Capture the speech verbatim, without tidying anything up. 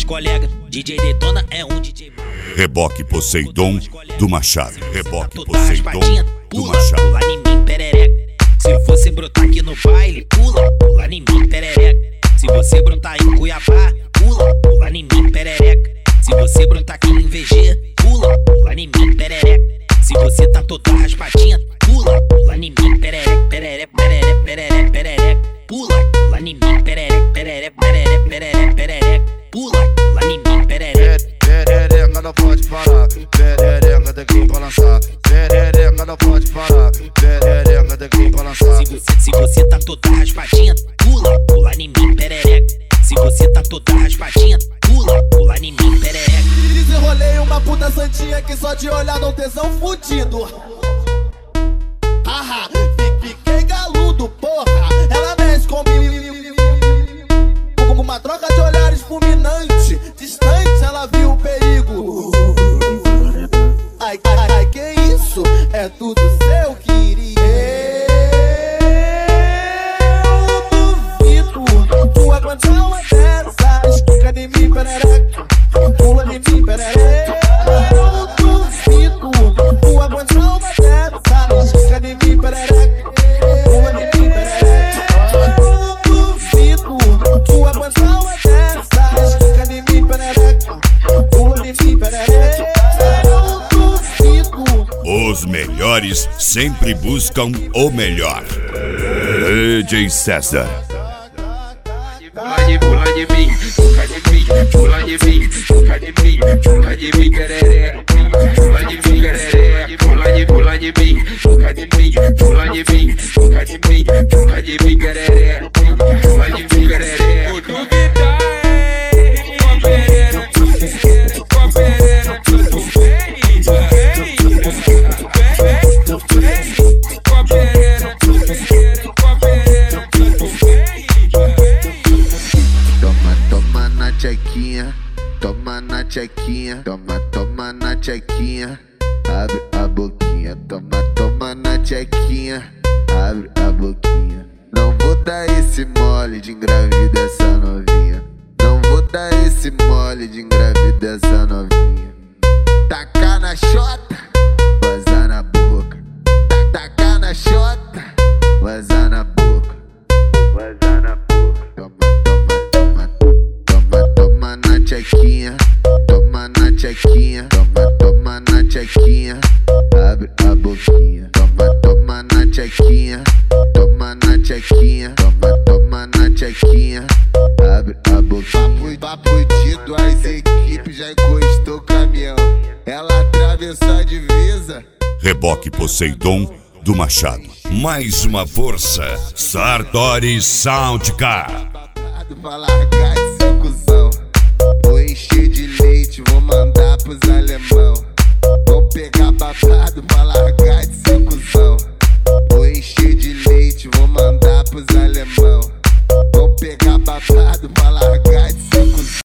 colegas. D J Detona é um D J. Reboque Poseidon do Machado. Reboque Toda Poseidon raspadinha, do pula, Machado. pula em mim, perereca. Se você brotar aqui no baile, pula, pula em mim, perereca. Se você brotar em Cuiabá, pula, pula em mim, perereca. Se você brotar aqui em V G, pula, pula em mim, perereca. Se você tá toda raspadinha, pula, pula em mim, perereca, perereca, perereca, perereca, perereca. Pula, pula em mim, perereca, perereca, perereca, perereca, perereca. Pula, pula em mim, perereca. Perereca não pode parar, perereca tem que balançar. Perereca não pode parar, perereca tem que balançar. Se você, se você tá toda raspadinha, pula, pula em mim, perereca. Se você tá toda raspadinha, pula, pula em mim, perereca. Desenrolei uma puta santinha que só de olhar dá um tesão fudido. Haha, fiquei galudo, porra. Ela mexe comigo com uma troca de olhares fulminante. Distante ela viu o perigo. Ai, ai, ai, que isso? É tudo seu, querido. Eu duvido tu aguentar uma dessas. Fica de mim, perereca. Pula de mim, perereca. Eu duvido tu aguentar uma dessas. Fica de mim, perereca. Pula de mim, perereca. Eu duvido tu aguentar uma dessas. Fica de mim, perereca. Pula de mim, perereca. Os melhores sempre buscam o melhor. D J César. Pula de, pula de mim, pula de mim, pula de mim, pula de mim, pula de mim, perereca. Pula de mim, perereca. Pula de, pula de mim, pula de mim, pula de mim, pula de mim, pula de mim, perereca. Pula de mim, perereca. O duvidar é com a perereca, com a perereca, tudo bem, vem, vem, com a perereca, com a perereca, tudo bem. Toma, toma na tchequinha, toma na tchequinha, toma, toma na tchequinha, abre a boquinha, toma, toma na tchequinha, abre a boquinha. Não vou dar esse mole de engravida essa novinha, não vou dar esse mole de engravida essa novinha. Tacar na chota, vazar na boca, tacar na chota, vazar na boca, vazar na boca. Toma, toma, toma na tchequinha, toma na tchequinha, toma, toma na tchequinha, abre a boquinha. Toma, toma na tchequinha, toma na tchequinha, toma, toma na tchequinha, abre a boquinha. Papo dito, as equipes já encostou o caminhão, ela atravessou a divisa. Reboque Poseidon do Machado. Mais uma força. Sartori Soundcar. Pra largar de ser cuzão, vou encher de leite, vou mandar pros alemão. Vão pegar babado pra largar de ser cuzão, vou encher de leite, vou mandar pros alemão. Vão pegar babado pra largar de ser cuzão.